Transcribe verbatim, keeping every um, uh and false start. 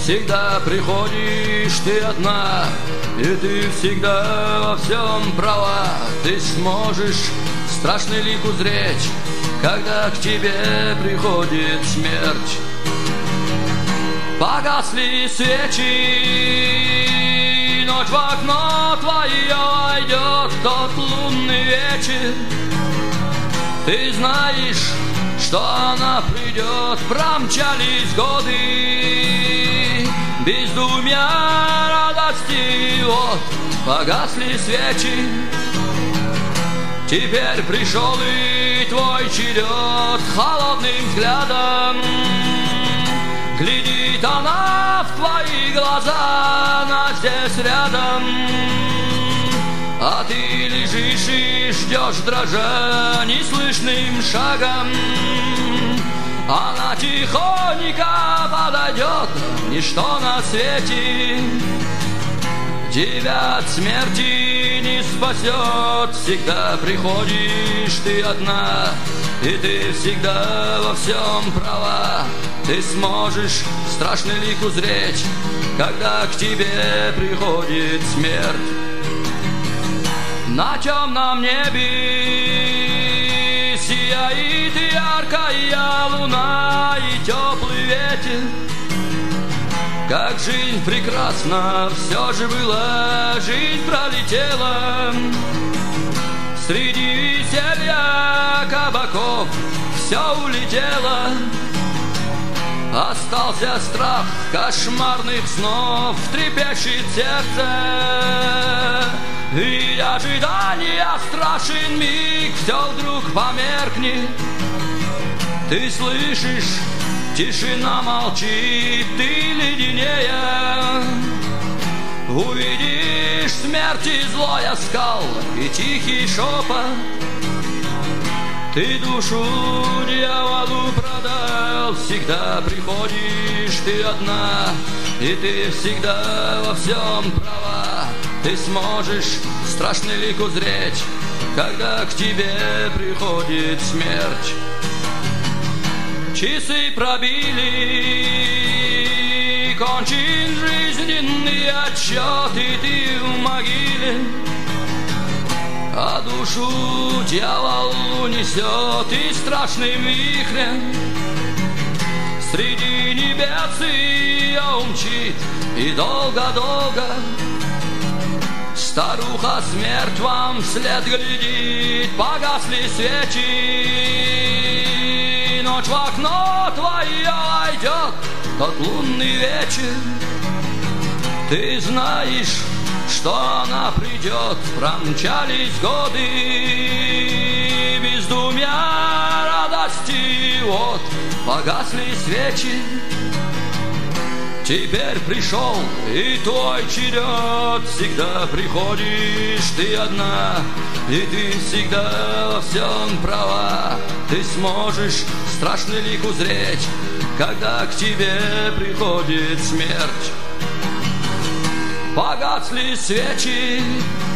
всегда приходишь ты одна, и ты всегда во всем права. Ты сможешь страшный лик узреть, когда к тебе приходит смерть. Погасли свечи, ночь в окно твое войдет тот лунный вечер. Ты знаешь, что она придет, промчались годы, бездумья, радости, вот погасли свечи. Теперь пришел и твой черед, холодным взглядом глядит она в твои глаза, она здесь рядом. А ты лежишь и ждешь, дрожа неслышным шагом. Она тихонько подойдет, ничто на свете тебя от смерти не спасет. Всегда приходишь ты одна, и ты всегда во всем права. Ты сможешь страшный лик узреть, когда к тебе приходит смерть. На темном небе сияет яркая луна и теплый ветер. Как жизнь прекрасна, все же была, жизнь пролетела. Среди веселья кабаков все улетело. Остался страх кошмарных снов, трепещет сердце. И ожидания страшен миг, все вдруг померкнет. Ты слышишь, тишина молчит, ты леденее. Увидишь смерти злой оскал и тихий шепот. Ты душу дьяволу продал, всегда приходишь ты одна, и ты всегда во всем права. Ты сможешь страшный лик узреть, когда к тебе приходит смерть. Часы пробили, кончен жизненный отсчет, и ты в могиле. А душу дьявол унесет и страшным вихрем среди небес ее умчит, и долго-долго старуха смерть вам вслед глядит. Погасли свечи, ночь в окно твое войдет тот лунный вечер. Ты знаешь, что она придет, промчались годы, бездумья, радости, вот погасли свечи. Теперь пришел и твой черед, всегда приходишь ты одна, и ты всегда во всем права. Ты сможешь страшный лик узреть, когда к тебе приходит смерть. Погасли свечи,